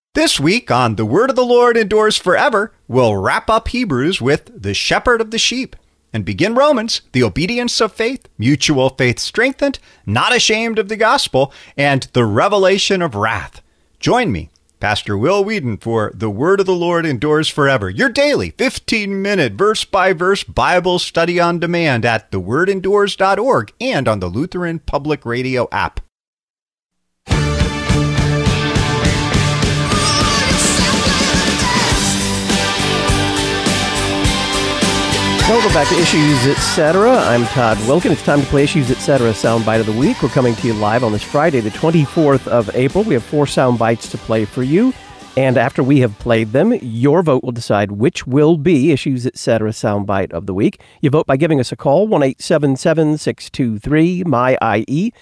This week on The Word of the Lord Endures Forever, we'll wrap up Hebrews with the shepherd of the sheep and begin Romans, the obedience of faith, mutual faith strengthened, not ashamed of the gospel, and the revelation of wrath. Join me, Pastor Will Whedon, for The Word of the Lord Endures Forever, your daily 15-minute verse-by-verse Bible study on demand at thewordendures.org and on the Lutheran Public Radio app. Welcome back to Issues Etc. I'm Todd Wilkin. It's time to play Issues Etc. Soundbite of the Week. We're coming to you live on this Friday, the 24th of April. We have 4 sound bites to play for you. And after we have played them, your vote will decide which will be Issues Etc. Soundbite of the Week. You vote by giving us a call, 1-877-623-MY-IE,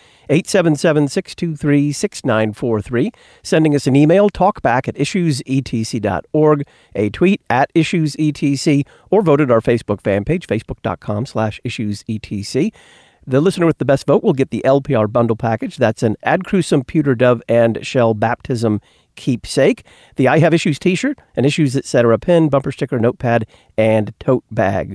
877-623-6943, sending us an email, talkback@issuesetc.org, a tweet @issuesetc, or vote at our Facebook fan page, facebook.com/issuesetc. The listener with the best vote will get the LPR bundle package. That's an Ad Crucem Pewter Dove and Shell Baptism keepsake, the I Have Issues t-shirt, an Issues Etc. pin, bumper sticker, notepad, and tote bag.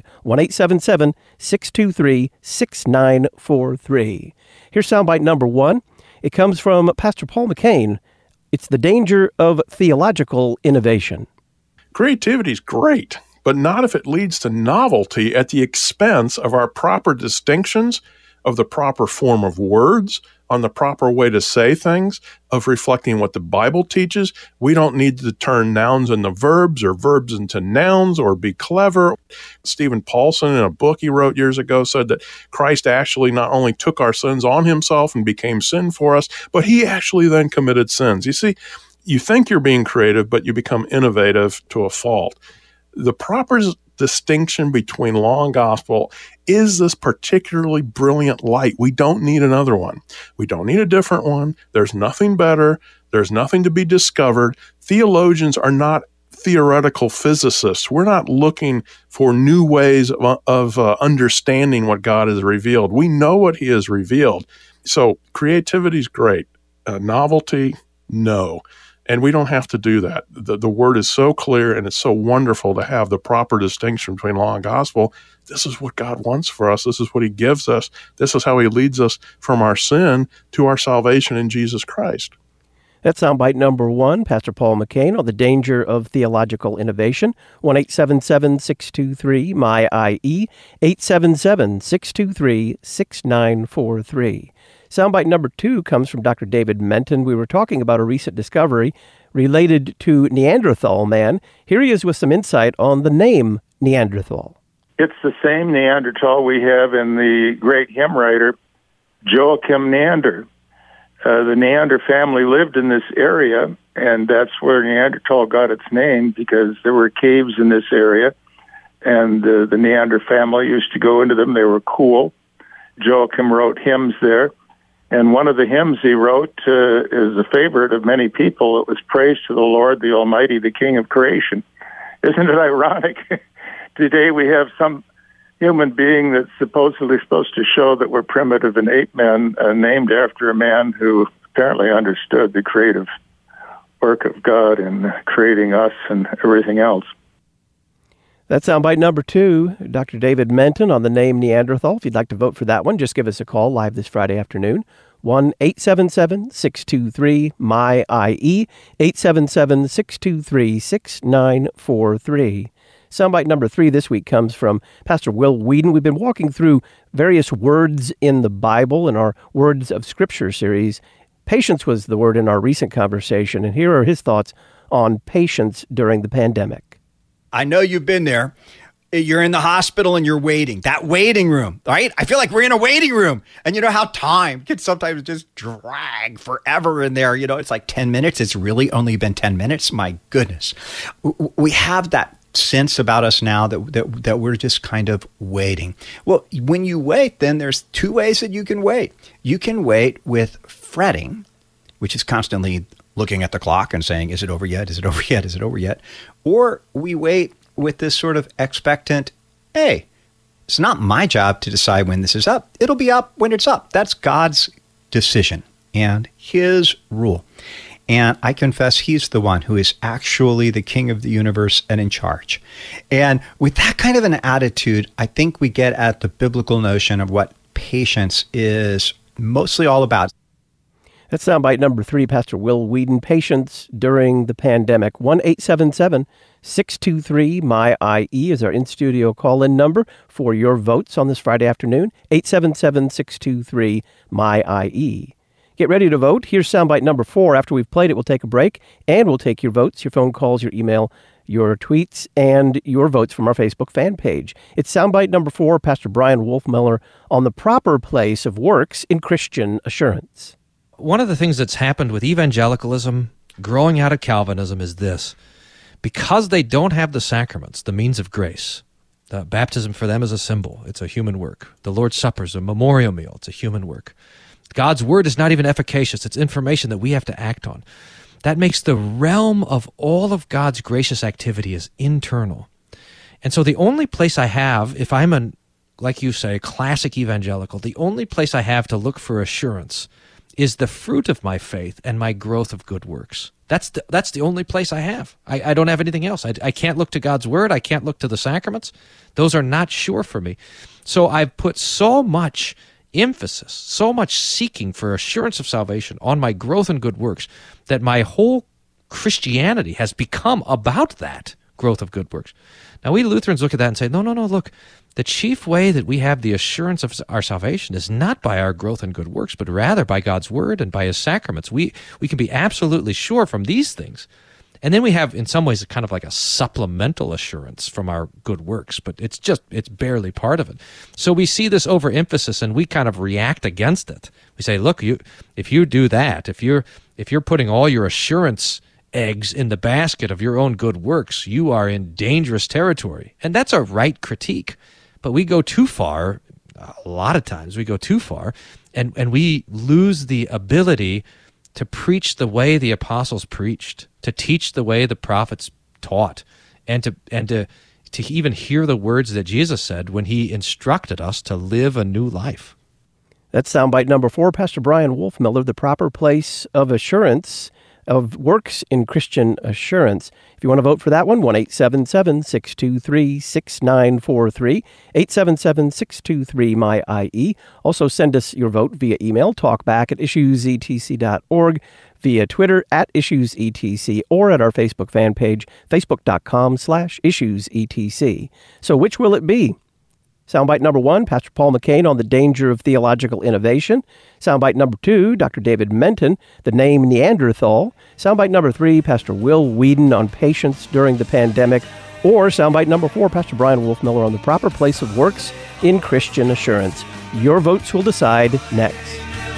1-877-623-6943. Here's soundbite number 1. It comes from Pastor Paul McCain. It's the danger of theological innovation. Creativity's great, but not if it leads to novelty at the expense of our proper distinctions, of the proper form of words, on the proper way to say things, of reflecting what the Bible teaches. We don't need to turn nouns into verbs or verbs into nouns or be clever. Stephen Paulson, in a book he wrote years ago, said that Christ actually not only took our sins on himself and became sin for us, but he actually then committed sins. You see, you think you're being creative, but you become innovative to a fault. The proper distinction between law and gospel is this particularly brilliant light. We don't need another one. We don't need a different one. There's nothing better. There's nothing to be discovered. Theologians are not theoretical physicists. We're not looking for new ways of understanding what God has revealed. We know what he has revealed. So creativity is great. Novelty, no. And we don't have to do that. The word is so clear, and it's so wonderful to have the proper distinction between law and gospel. This is what God wants for us. This is what he gives us. This is how he leads us from our sin to our salvation in Jesus Christ. That's soundbite number 1, Pastor Paul McCain, on the danger of theological innovation. 1-877-623-MY-IE, 877-623-6943. Soundbite number 2 comes from Dr. David Menton. We were talking about a recent discovery related to Neanderthal man. Here he is with some insight on the name Neanderthal. It's the same Neanderthal we have in the great hymn writer Joachim Neander. The Neander family lived in this area, and that's where Neanderthal got its name, because there were caves in this area, and the Neander family used to go into them. They were cool. Joachim wrote hymns there. And one of the hymns he wrote is a favorite of many people. It was Praise to the Lord, the Almighty, the King of Creation. Isn't it ironic? Today we have some human being that's supposedly supposed to show that we're primitive and ape men, named after a man who apparently understood the creative work of God in creating us and everything else. That's soundbite number 2, Dr. David Menton on the name Neanderthal. If you'd like to vote for that one, just give us a call live this Friday afternoon. 1-877-623-MY-IE, 877-623-6943. Soundbite number 3 this week comes from Pastor Will Whedon. We've been walking through various words in the Bible in our Words of Scripture series. Patience was the word in our recent conversation, and here are his thoughts on patience during the pandemic. I know you've been there. You're in the hospital and you're waiting. That waiting room, right? I feel like we're in a waiting room. And you know how time can sometimes just drag forever in there. You know, it's like 10 minutes. It's really only been 10 minutes. My goodness. We have that sense about us now that we're just kind of waiting. Well, when you wait, then there's 2 ways that you can wait. You can wait with fretting, which is constantly looking at the clock and saying, is it over yet? Is it over yet? Is it over yet? Or we wait with this sort of expectant, hey, it's not my job to decide when this is up. It'll be up when it's up. That's God's decision and his rule. And I confess he's the one who is actually the king of the universe and in charge. And with that kind of an attitude, I think we get at the biblical notion of what patience is mostly all about. That's soundbite number 3, Pastor Will Weedon. Patience during the pandemic. 1-877-623-MY-IE is our in-studio call-in number for your votes on this Friday afternoon. 877-623-MY-IE. Get ready to vote. Here's soundbite number 4. After we've played it, we'll take a break, and we'll take your votes, your phone calls, your email, your tweets, and your votes from our Facebook fan page. It's soundbite number 4, Pastor Brian Wolfmueller, on the proper place of works in Christian assurance. One of the things that's happened with evangelicalism, growing out of Calvinism, is this. Because they don't have the sacraments, the means of grace, the baptism for them is a symbol. It's a human work. The Lord's Supper is a memorial meal. It's a human work. God's word is not even efficacious. It's information that we have to act on. That makes the realm of all of God's gracious activity is internal. And so the only place I have, if I'm like you say, classic evangelical, the only place I have to look for assurance is the fruit of my faith and my growth of good works. That's the only place I have. I don't have anything else. I can't look to God's word. I can't look to the sacraments. Those are not sure for me. So I've put so much emphasis, so much seeking for assurance of salvation on my growth in good works that my whole Christianity has become about that growth of good works. Now, we Lutherans look at that and say, no, look, the chief way that we have the assurance of our salvation is not by our growth in good works, but rather by God's word and by his sacraments. We can be absolutely sure from these things. And then we have, in some ways, kind of like a supplemental assurance from our good works, but it's barely part of it. So we see this overemphasis and we kind of react against it. We say, look, if you do that, if you're putting all your assurance eggs in the basket of your own good works, you are in dangerous territory. And that's a right critique. But we go too far, a lot of times we go too far, and we lose the ability to preach the way the apostles preached, to teach the way the prophets taught, and to even hear the words that Jesus said when he instructed us to live a new life. That's soundbite number 4, Pastor Brian Wolfmueller, the proper place of assurance of works in Christian assurance. If you want to vote for that one, 1-877-623-6943, 877-623-MY-IE. Also send us your vote via email, talkback@issuesetc.org, via Twitter @issuesetc, or at our Facebook fan page, facebook.com/issuesetc. So which will it be? Soundbite number 1, Pastor Paul McCain on the danger of theological innovation. Soundbite number 2, Dr. David Menton, the name Neanderthal. Soundbite number 3, Pastor Will Weedon on patience during the pandemic. Or soundbite number 4, Pastor Brian Wolfmueller on the proper place of works in Christian assurance. Your votes will decide next.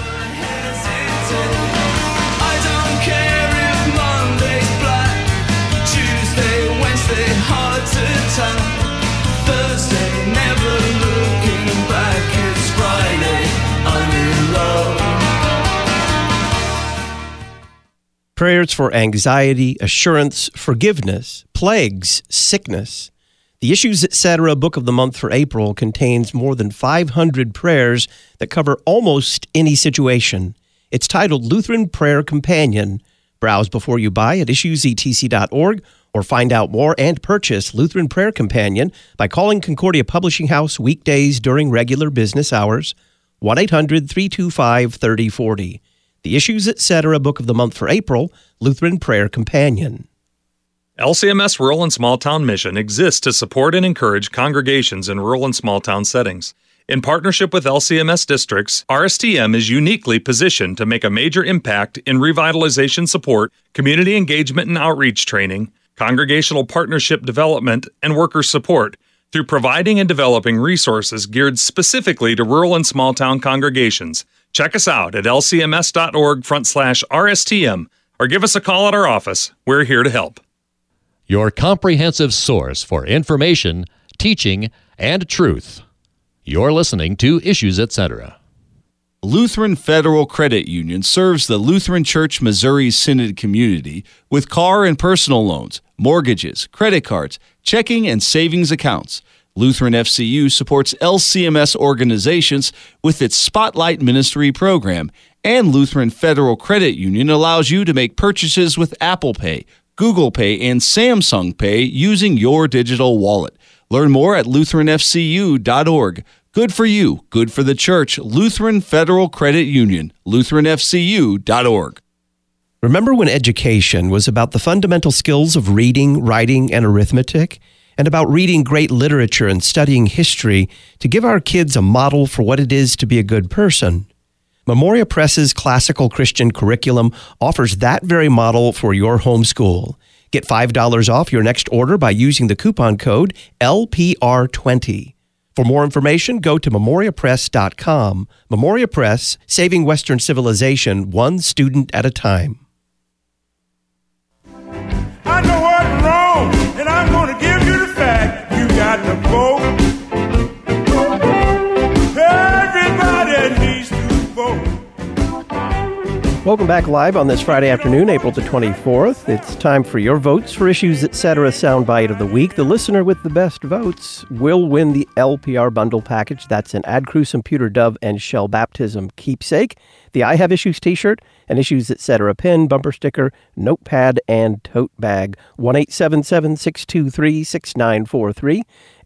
Prayers for anxiety, assurance, forgiveness, plagues, sickness. The Issues Etc. Book of the Month for April contains more than 500 prayers that cover almost any situation. It's titled Lutheran Prayer Companion. Browse before you buy at issuesetc.org or find out more and purchase Lutheran Prayer Companion by calling Concordia Publishing House weekdays during regular business hours, 1-800-325-3040. The Issues Etc. Book of the Month for April, Lutheran Prayer Companion. LCMS Rural and Small Town Mission exists to support and encourage congregations in rural and small town settings. In partnership with LCMS districts, RSTM is uniquely positioned to make a major impact in revitalization support, community engagement and outreach training, congregational partnership development, and worker support through providing and developing resources geared specifically to rural and small town congregations. Check us out at lcms.org/RSTM or give us a call at our office. We're here to help. Your comprehensive source for information, teaching, and truth. You're listening to Issues Etc. Lutheran Federal Credit Union serves the Lutheran Church Missouri Synod community with car and personal loans, mortgages, credit cards, checking and savings accounts. Lutheran FCU supports LCMS organizations with its Spotlight Ministry program And Lutheran Federal Credit Union allows you to make purchases with Apple Pay, Google Pay, and Samsung Pay using your digital wallet. Learn more at LutheranFCU.org. Good for you, good for the church. Lutheran Federal Credit Union, LutheranFCU.org. Remember when education was about the fundamental skills of reading, writing, and arithmetic, and about reading great literature and studying history to give our kids a model for what it is to be a good person? Memoria Press's classical Christian curriculum offers that very model for your homeschool. Get $5 off your next order by using the coupon code LPR20. For more information, go to memoriapress.com. Memoria Press, saving Western civilization one student at a time. I know what's wrong, and I'm going to give you the fact. You got to vote. Everybody needs to vote. Welcome back live on this Friday afternoon, April the 24th. It's time for your votes for Issues Etc. Soundbite of the Week. The listener with the best votes will win the LPR bundle package. That's an Ad Crucem Pewter Dove and Shell Baptism keepsake, the I Have Issues t-shirt, an Issues Etc. pin, bumper sticker, notepad, and tote bag. 1-877-623-6943,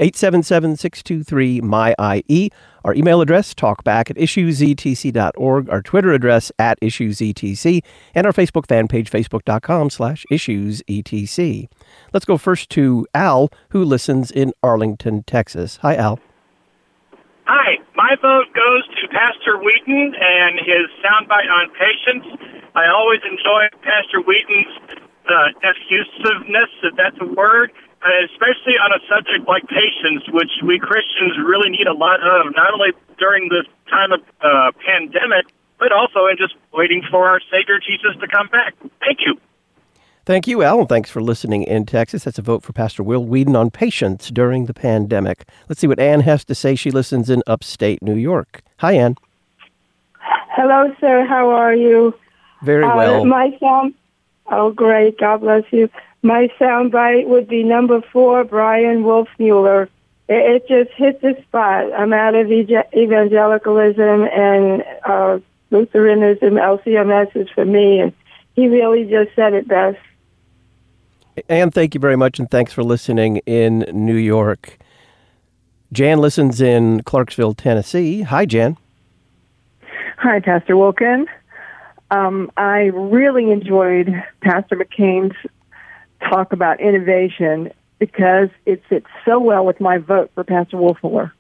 877-623-MY-IE. Our email address, talkback@issuesetc.org, our Twitter address, @issuesetc, and our Facebook fan page, facebook.com/issuesetc. Let's go first to Al, who listens in Arlington, Texas. Hi, Al. Hi, my vote goes to Pastor Wheaton and his soundbite on patience. I always enjoy Pastor Wheaton's effusiveness, if that's a word, especially on a subject like patience, which we Christians really need a lot of, not only during this time of pandemic, but also in just waiting for our Savior Jesus to come back. Thank you. Thank you, Al, and thanks for listening in Texas. That's a vote for Pastor Will Wheaton on patience during the pandemic. Let's see what Ann has to say. She listens in upstate New York. Hi, Ann. Hello, sir. How are you? Very well. Oh, great. God bless you. My soundbite would be number 4, Brian Wolfmueller. It just hit the spot. I'm out of evangelicalism and Lutheranism. LCMS is for me, and he really just said it best. Ann, thank you very much, and thanks for listening in New York. Jan listens in Clarksville, Tennessee. Hi, Jan. Hi, Pastor Wilkin. I really enjoyed Pastor McCain's talk about innovation because it fits so well with my vote for Pastor Wolfmueller.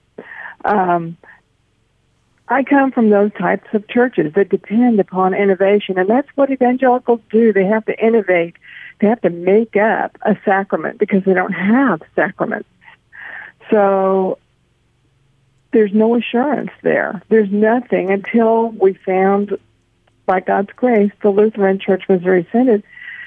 I come from those types of churches that depend upon innovation, and that's what evangelicals do. They have to innovate. They have to make up a sacrament because they don't have sacraments. So there's no assurance there. There's nothing until we found, by God's grace, the Lutheran Church Missouri Synod,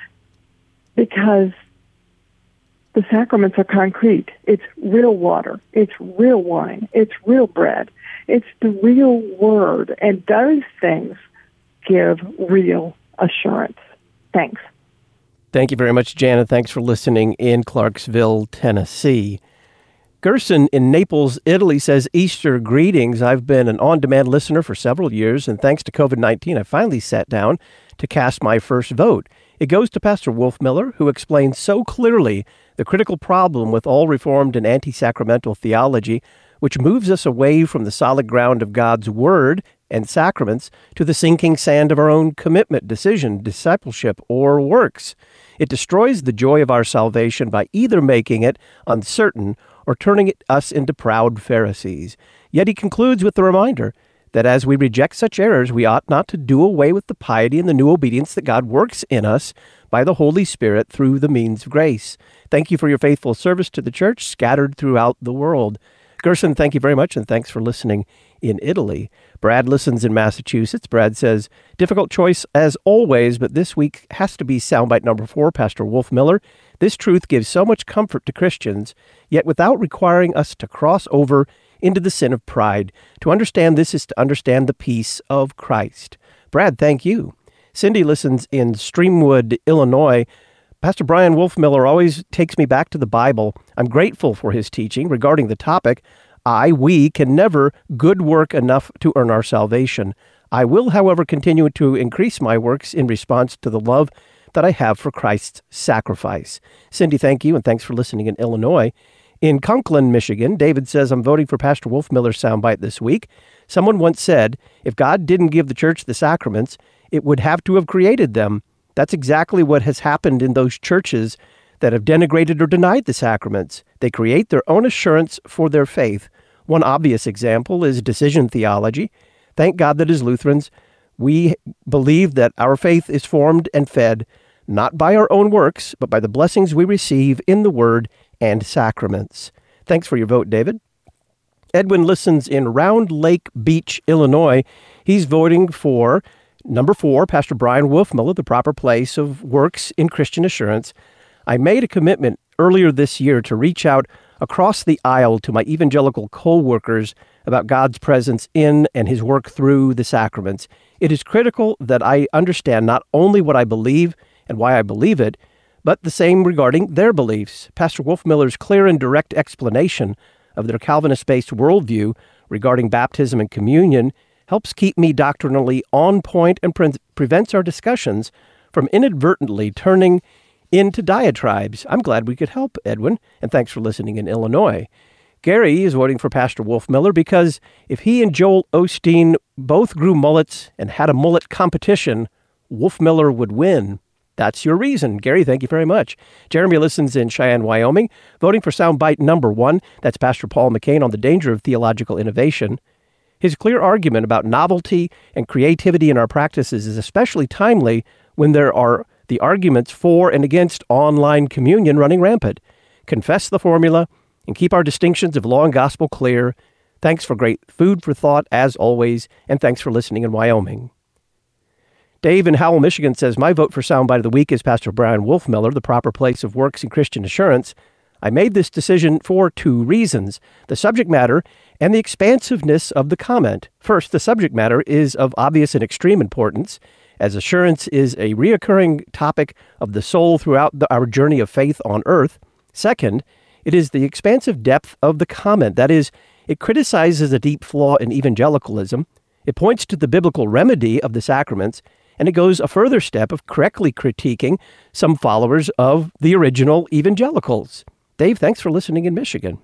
because the sacraments are concrete. It's real water. It's real wine. It's real bread. It's the real word. And those things give real assurance. Thanks. Thank you very much, Jan, and thanks for listening in Clarksville, Tennessee. Gerson in Naples, Italy says, Easter greetings. I've been an on-demand listener for several years, and thanks to COVID-19, I finally sat down to cast my first vote. It goes to Pastor Wolfmueller, who explains so clearly the critical problem with all Reformed and anti-sacramental theology, which moves us away from the solid ground of God's Word and sacraments to the sinking sand of our own commitment, decision, discipleship, or works. It destroys the joy of our salvation by either making it uncertain or turning us into proud Pharisees. Yet he concludes with the reminder that as we reject such errors, we ought not to do away with the piety and the new obedience that God works in us by the Holy Spirit through the means of grace. Thank you for your faithful service to the church scattered throughout the world. Gerson, thank you very much, and thanks for listening in Italy. Brad listens in Massachusetts. Brad says, difficult choice as always, but this week has to be soundbite number 4, Pastor Wolfmueller. This truth gives so much comfort to Christians, yet without requiring us to cross over into the sin of pride. To understand this is to understand the peace of Christ. Brad, thank you. Cindy listens in Streamwood, Illinois. Pastor Brian Wolfmueller always takes me back to the Bible. I'm grateful for his teaching regarding the topic. We can never good work enough to earn our salvation. I will, however, continue to increase my works in response to the love that I have for Christ's sacrifice. Cindy, thank you, and thanks for listening in Illinois. In Conklin, Michigan, David says, I'm voting for Pastor Wolfmiller's soundbite this week. Someone once said, if God didn't give the church the sacraments, it would have to have created them. That's exactly what has happened in those churches that have denigrated or denied the sacraments. They create their own assurance for their faith. One obvious example is decision theology. Thank God that as Lutherans, we believe that our faith is formed and fed not by our own works, but by the blessings we receive in the Word and sacraments. Thanks for your vote, David. Edwin listens in Round Lake Beach, Illinois. He's voting for number 4, Pastor Brian Wolfmiller, The Proper Place of Works in Christian Assurance. I made a commitment earlier this year to reach out across the aisle to my evangelical co-workers about God's presence in and his work through the sacraments. It is critical that I understand not only what I believe and why I believe it, but the same regarding their beliefs. Pastor Wolfmiller's clear and direct explanation of their Calvinist-based worldview regarding baptism and communion helps keep me doctrinally on point and prevents our discussions from inadvertently turning into diatribes. I'm glad we could help, Edwin, and thanks for listening in Illinois. Gary is voting for Pastor Wolfmiller because if he and Joel Osteen both grew mullets and had a mullet competition, Wolfmiller would win. That's your reason. Gary, thank you very much. Jeremy listens in Cheyenne, Wyoming, voting for soundbite number 1. That's Pastor Paul McCain on the danger of theological innovation. His clear argument about novelty and creativity in our practices is especially timely when there are the arguments for and against online communion running rampant. Confess the formula and keep our distinctions of law and gospel clear. Thanks for great food for thought, as always, and thanks for listening in Wyoming. Dave in Howell, Michigan says, my vote for soundbite of the week is Pastor Brian Wolfmiller, The Proper Place of Works in Christian Assurance. I made this decision for 2 reasons, the subject matter and the expansiveness of the comment. First, the subject matter is of obvious and extreme importance, as assurance is a reoccurring topic of the soul throughout our journey of faith on earth. Second, it is the expansive depth of the comment. That is, it criticizes a deep flaw in evangelicalism. It points to the biblical remedy of the sacraments, and it goes a further step of correctly critiquing some followers of the original evangelicals. Dave, thanks for listening in Michigan.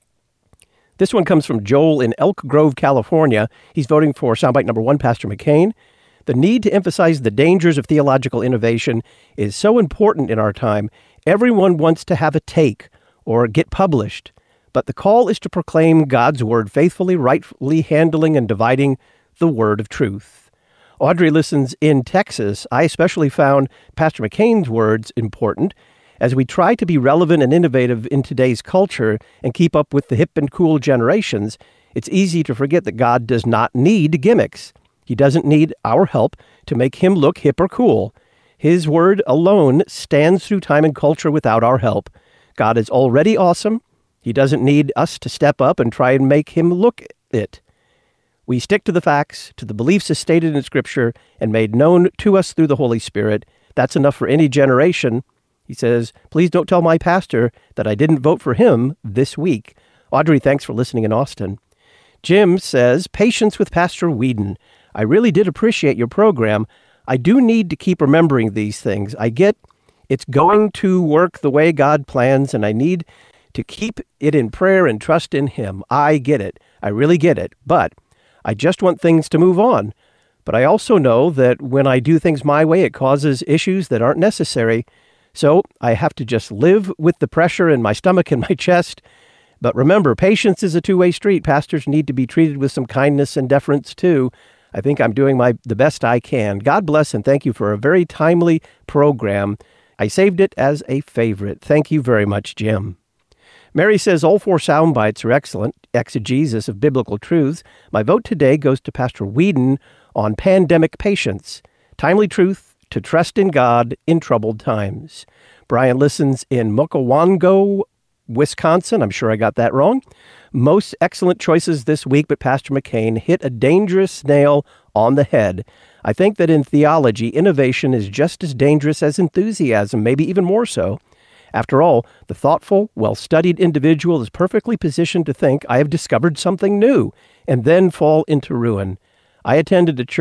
This one comes from Joel in Elk Grove, California. He's voting for soundbite number 1, Pastor McCain. The need to emphasize the dangers of theological innovation is so important in our time. Everyone wants to have a take or get published, but the call is to proclaim God's word faithfully, rightfully handling and dividing the word of truth. Audrey listens in Texas. I especially found Pastor McCain's words important as we try to be relevant and innovative in today's culture and keep up with the hip and cool generations. It's easy to forget that God does not need gimmicks. He doesn't need our help to make him look hip or cool. His word alone stands through time and culture without our help. God is already awesome. He doesn't need us to step up and try and make him look it. We stick to the facts, to the beliefs as stated in Scripture and made known to us through the Holy Spirit. That's enough for any generation. He says, please don't tell my pastor that I didn't vote for him this week. Audrey, thanks for listening in Austin. Jim says, patience with Pastor Whedon. I really did appreciate your program. I do need to keep remembering these things. I get it's going to work the way God plans, and I need to keep it in prayer and trust in him. I get it. I really get it. But I just want things to move on. But I also know that when I do things my way, it causes issues that aren't necessary. So I have to just live with the pressure in my stomach and my chest. But remember, patience is a two-way street. Pastors need to be treated with some kindness and deference too. I think I'm doing the best I can. God bless and thank you for a very timely program. I saved it as a favorite. Thank you very much, Jim. Mary says all 4 sound bites are excellent exegesis of biblical truths. My vote today goes to Pastor Whedon on pandemic patience, timely truth to trust in God in troubled times. Brian listens in Mukawango, Wisconsin. I'm sure I got that wrong. Most excellent choices this week, but Pastor McCain hit a dangerous nail on the head. I think that in theology, innovation is just as dangerous as enthusiasm, maybe even more so. After all, the thoughtful, well-studied individual is perfectly positioned to think, I have discovered something new, and then fall into ruin. I attended a church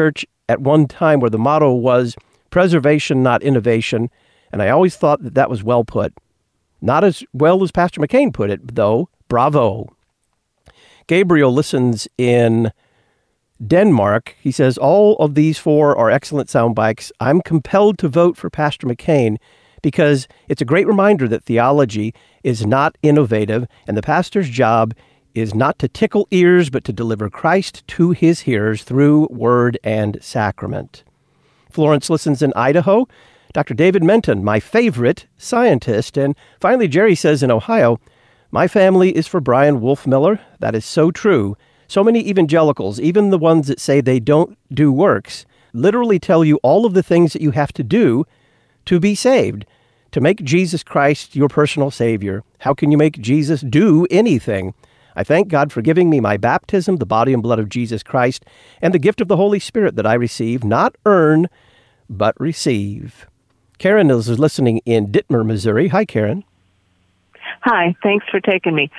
at one time where the motto was preservation, not innovation, and I always thought that was well put. Not as well as Pastor McCain put it, though. Bravo. Gabriel listens in Denmark. He says, all of these four are excellent sound bites. I'm compelled to vote for Pastor McCain because it's a great reminder that theology is not innovative, and the pastor's job is not to tickle ears, but to deliver Christ to his hearers through word and sacrament. Florence listens in Idaho. Dr. David Menton, my favorite scientist. And finally, Jerry says in Ohio, my family is for Brian Wolfmueller. That is so true. So many evangelicals, even the ones that say they don't do works, literally tell you all of the things that you have to do to be saved, to make Jesus Christ your personal Savior. How can you make Jesus do anything? I thank God for giving me my baptism, the body and blood of Jesus Christ, and the gift of the Holy Spirit that I receive, not earn, but receive. Karen is listening in Dittmer, Missouri. Hi, Karen. Hi, thanks for taking me.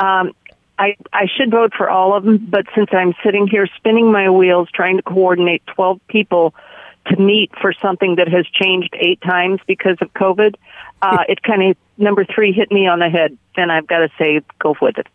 I should vote for all of them, but since I'm sitting here spinning my wheels trying to coordinate 12 people to meet for something that has changed 8 times because of COVID, it kind of, number 3 hit me on the head, and I've got to say, go with it.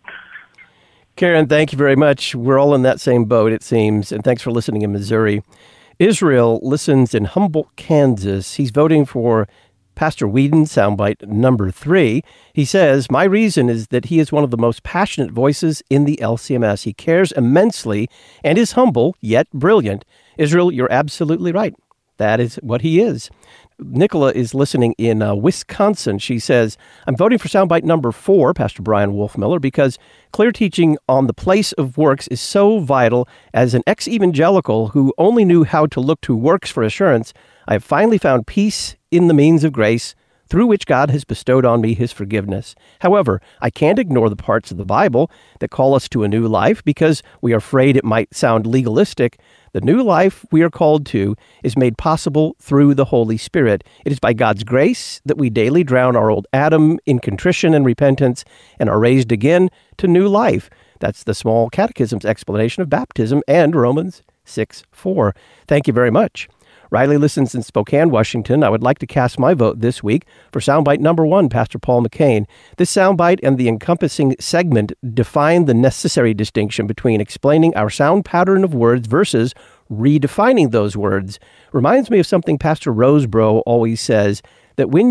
Karen, thank you very much. We're all in that same boat, it seems, and thanks for listening in Missouri. Israel listens in Humboldt, Kansas. He's voting for Pastor Whedon, soundbite number 3. He says, my reason is that he is one of the most passionate voices in the LCMS. He cares immensely and is humble, yet brilliant. Israel, you're absolutely right. That is what he is. Nicola is listening in Wisconsin. She says, I'm voting for soundbite number 4, Pastor Brian Wolfmueller, because clear teaching on the place of works is so vital. As an ex-evangelical who only knew how to look to works for assurance, I have finally found peace in the means of grace through which God has bestowed on me his forgiveness. However, I can't ignore the parts of the Bible that call us to a new life because we are afraid it might sound legalistic. The new life we are called to is made possible through the Holy Spirit. It is by God's grace that we daily drown our old Adam in contrition and repentance and are raised again to new life. That's the Small Catechism's explanation of baptism and Romans 6:4. Thank you very much. Riley listens in Spokane, Washington. I would like to cast my vote this week for soundbite number 1, Pastor Paul McCain. This soundbite and the encompassing segment define the necessary distinction between explaining our sound pattern of words versus redefining those words. Reminds me of something Pastor Rosebrough always says, that when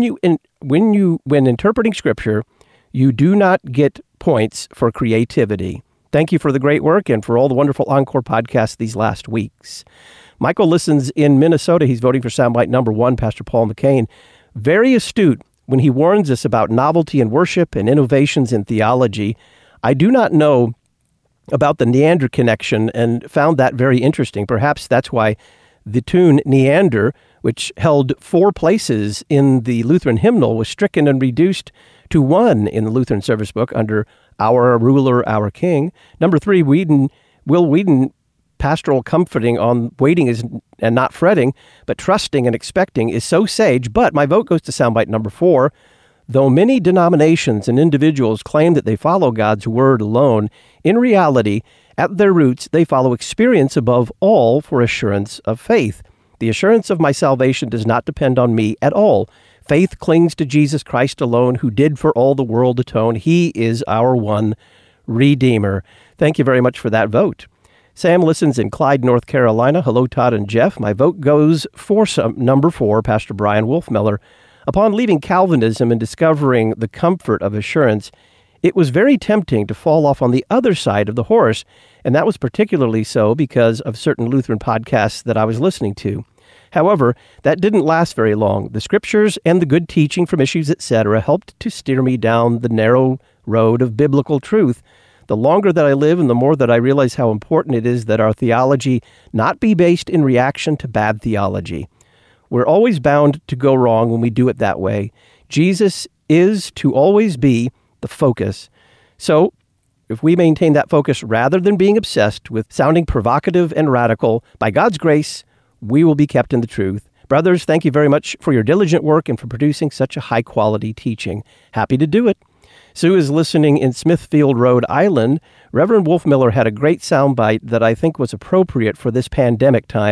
interpreting Scripture, you do not get points for creativity. Thank you for the great work and for all the wonderful Encore podcasts these last weeks. Michael listens in Minnesota. He's voting for soundbite number 1, Pastor Paul McCain. Very astute when he warns us about novelty in worship and innovations in theology. I do not know about the Neander connection and found that very interesting. Perhaps that's why the tune Neander, which held 4 places in the Lutheran hymnal, was stricken and reduced to 1 in the Lutheran service book under Our Ruler, Our King. Number 3, Will Whedon, pastoral comforting on waiting and not fretting, but trusting and expecting is so sage. But my vote goes to soundbite number 4. Though many denominations and individuals claim that they follow God's word alone, in reality, at their roots, they follow experience above all for assurance of faith. The assurance of my salvation does not depend on me at all. Faith clings to Jesus Christ alone, who did for all the world atone. He is our one Redeemer. Thank you very much for that vote. Sam listens in Clyde, North Carolina. Hello, Todd and Jeff. My vote goes for number 4, Pastor Brian Wolfmueller. Upon leaving Calvinism and discovering the comfort of assurance, it was very tempting to fall off on the other side of the horse, and that was particularly so because of certain Lutheran podcasts that I was listening to. However, that didn't last very long. The Scriptures and the good teaching from Issues, etc., helped to steer me down the narrow road of biblical truth. The longer that I live and the more that I realize how important it is that our theology not be based in reaction to bad theology. We're always bound to go wrong when we do it that way. Jesus is to always be the focus. So, if we maintain that focus rather than being obsessed with sounding provocative and radical, by God's grace, we will be kept in the truth. Brothers, thank you very much for your diligent work and for producing such a high-quality teaching. Happy to do it. Sue is listening in Smithfield, Rhode Island. Reverend Wolfmueller had a great soundbite that I think was appropriate for this pandemic time.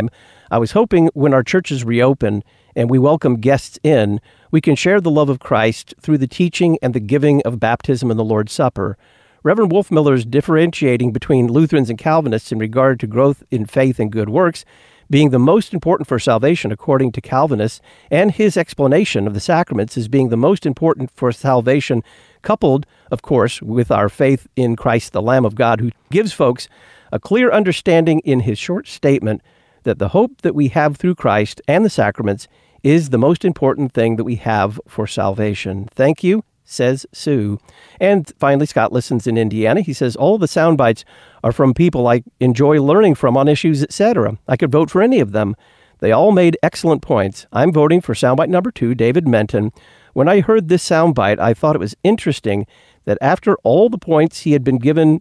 I was hoping when our churches reopen and we welcome guests in, we can share the love of Christ through the teaching and the giving of baptism and the Lord's Supper. Reverend Wolfmueller is differentiating between Lutherans and Calvinists in regard to growth in faith and good works being the most important for salvation according to Calvinists, and his explanation of the sacraments as being the most important for salvation, coupled, of course, with our faith in Christ, the Lamb of God, who gives folks a clear understanding in his short statement that the hope that we have through Christ and the sacraments is the most important thing that we have for salvation. Thank you, says Sue. And finally, Scott listens in Indiana. He says, all of the sound bites are from people I enjoy learning from on issues, etc. I could vote for any of them. They all made excellent points. I'm voting for soundbite number 2, David Menton. When I heard this soundbite, I thought it was interesting that after all the points he had been given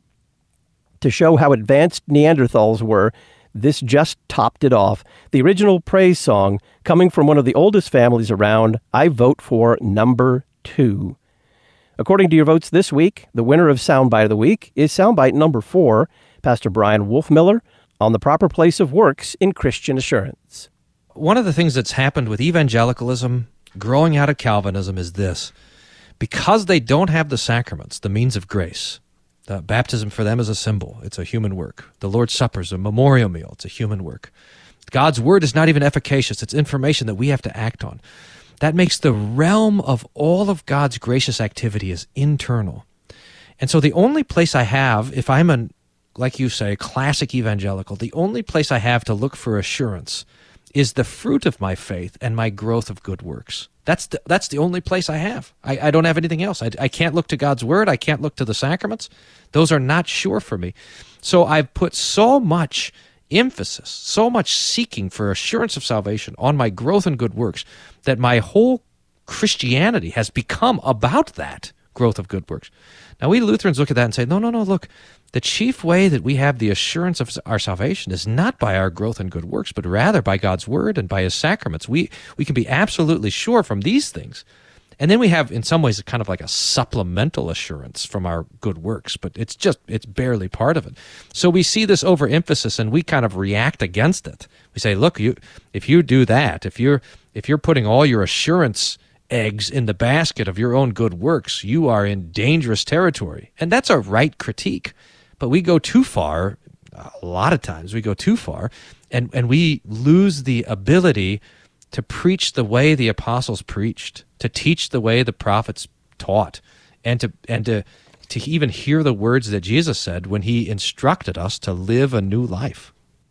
to show how advanced Neanderthals were, this just topped it off. The original praise song, coming from one of the oldest families around, I vote for number 2. According to your votes this week, the winner of Soundbite of the Week is Soundbite number 4, Pastor Brian Wolfmueller, on the proper place of works in Christian assurance. One of the things that's happened with evangelicalism, growing out of Calvinism, is this. Because they don't have the sacraments, the means of grace, baptism for them is a symbol. It's a human work. The Lord's Supper is a memorial meal. It's a human work. God's word is not even efficacious. It's information that we have to act on. That makes the realm of all of God's gracious activity is internal. And so the only place I have, if I'm like you say, classic evangelical, the only place I have to look for assurance is the fruit of my faith and my growth of good works. That's the only place I have. I don't have anything else. I can't look to God's word. I can't look to the sacraments. Those are not sure for me. So I've put so much emphasis, so much seeking for assurance of salvation on my growth in good works that my whole Christianity has become about that growth of good works. Now, we Lutherans look at that and say, no, look, the chief way that we have the assurance of our salvation is not by our growth in good works, but rather by God's word and by his sacraments. We can be absolutely sure from these things. And then we have, in some ways, kind of like a supplemental assurance from our good works, but it's barely part of it. So we see this overemphasis and we kind of react against it. We say, look, if you do that, if you're putting all your assurance eggs in the basket of your own good works, you are in dangerous territory. And that's a right critique. But we go too far, a lot of times we go too far, and we lose the ability to preach the way the apostles preached, to teach the way the prophets taught, and to even hear the words that Jesus said when he instructed us to live a new life.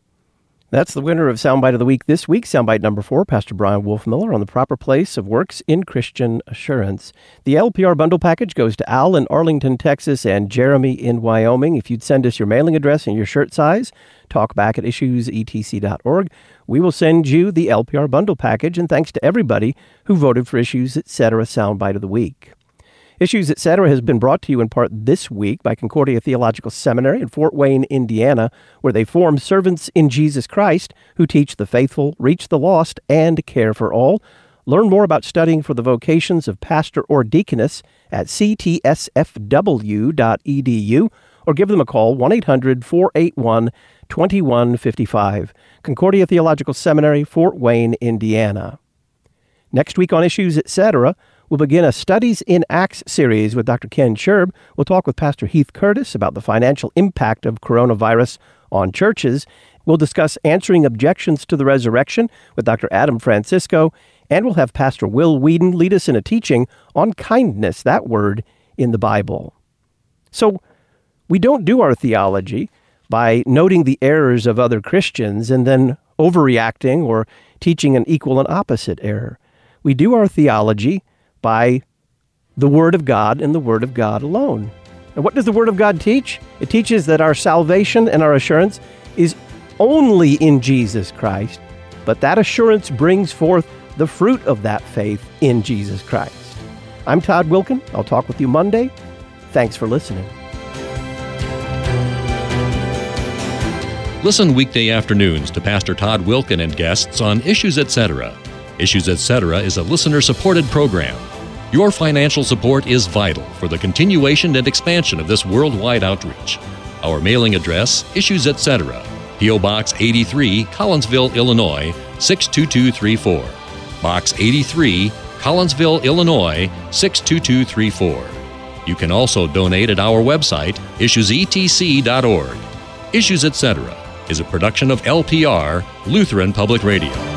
That's the winner of Soundbite of the Week this week, Soundbite number 4, Pastor Brian Wolfmueller, on the proper place of works in Christian assurance. The LPR bundle package goes to Al in Arlington, Texas, and Jeremy in Wyoming. If you'd send us your mailing address and your shirt size, talkback@issuesetc.org. We will send you the LPR bundle package, and thanks to everybody who voted for Issues Etc. Soundbite of the Week. Issues Etc. has been brought to you in part this week by Concordia Theological Seminary in Fort Wayne, Indiana, where they form servants in Jesus Christ who teach the faithful, reach the lost, and care for all. Learn more about studying for the vocations of pastor or deaconess at ctsfw.edu or give them a call, 1-800-481-2155. Concordia Theological Seminary, Fort Wayne, Indiana. Next week on Issues Etc., we'll begin a Studies in Acts series with Dr. Ken Scherb. We'll talk with Pastor Heath Curtis about the financial impact of coronavirus on churches. We'll discuss answering objections to the resurrection with Dr. Adam Francisco. And we'll have Pastor Will Whedon lead us in a teaching on kindness, that word in the Bible. So we don't do our theology by noting the errors of other Christians and then overreacting or teaching an equal and opposite error. We do our theology by the Word of God and the Word of God alone. And what does the Word of God teach? It teaches that our salvation and our assurance is only in Jesus Christ, but that assurance brings forth the fruit of that faith in Jesus Christ. I'm Todd Wilkin. I'll talk with you Monday. Thanks for listening. Listen weekday afternoons to Pastor Todd Wilkin and guests on Issues Etc. Issues Etc. is a listener-supported program. Your financial support is vital for the continuation and expansion of this worldwide outreach. Our mailing address, Issues Etc., P.O. Box 83, Collinsville, Illinois, 62234. Box 83, Collinsville, Illinois, 62234. You can also donate at our website, issuesetc.org. Issues Etc. is a production of LPR, Lutheran Public Radio.